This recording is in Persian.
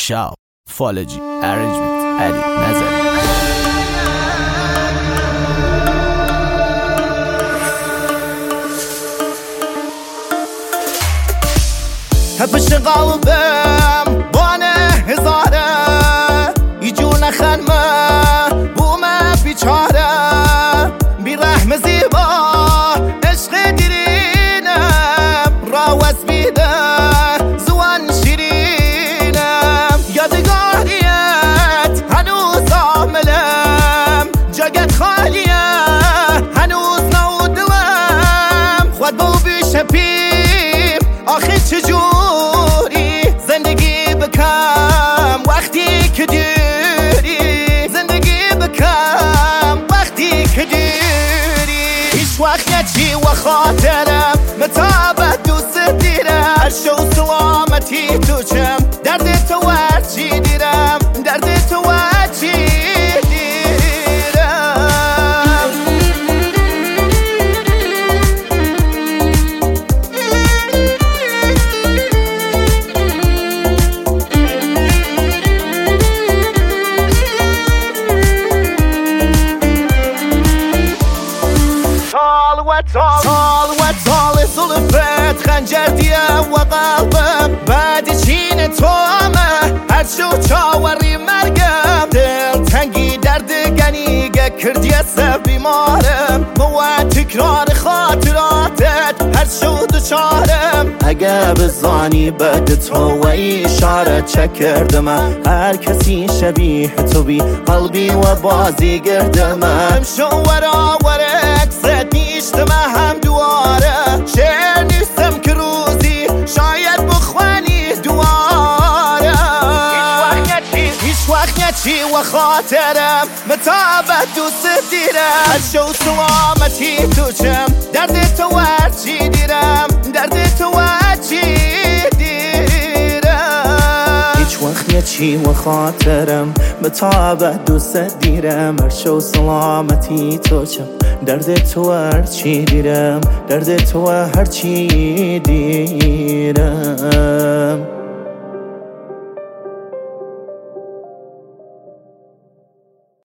شاب فالجی ارنجمنت علی نظری. پشت قلبم بانه هزاره ایجون خنمه بومه بیچاره بی رحم زیبا عشق دیرینم راوز بیده زوان شیرینم یادگاریت هنوز آملم جاگت خالیه هنوز نودلم خود بو بیشه پیم آخه چجوری زندگی بکم وقتی که دیری زندگی بکم وقتی که دیری هیچ وقت نچی و خاطرم متابت دوست دیرم هر شو سلامتی تو چم درد تو هرچی دیرم درد تو هرچی طال ظلفت خنجر دیه و قلبم بعد چین تو همه هر شو چاوری مرگم دل تنگی درد گنیگه کردی سب بیمارم بوا تکرار خاطراتت هر شو دوچارم اگه بزانی بعد تو و اشاره چه کردم هر کسی شبیه تو بی قلبی و بازی گردم شو ورا اکست نیشتم هم دواره شعر نیستم که روزی شاید بخوانی دواره هیچ وقت نچی و خاطرم متابت دوست دیرم هر شو سلامتی تو چم درد تو هرچی دیرم درد تو هرچی دیرم هیچ وقت نچی و خاطرم متابت دوست دیرم هر شو سلامتی تو چم درد تو هرچی دیرم درد تو هرچی دیرم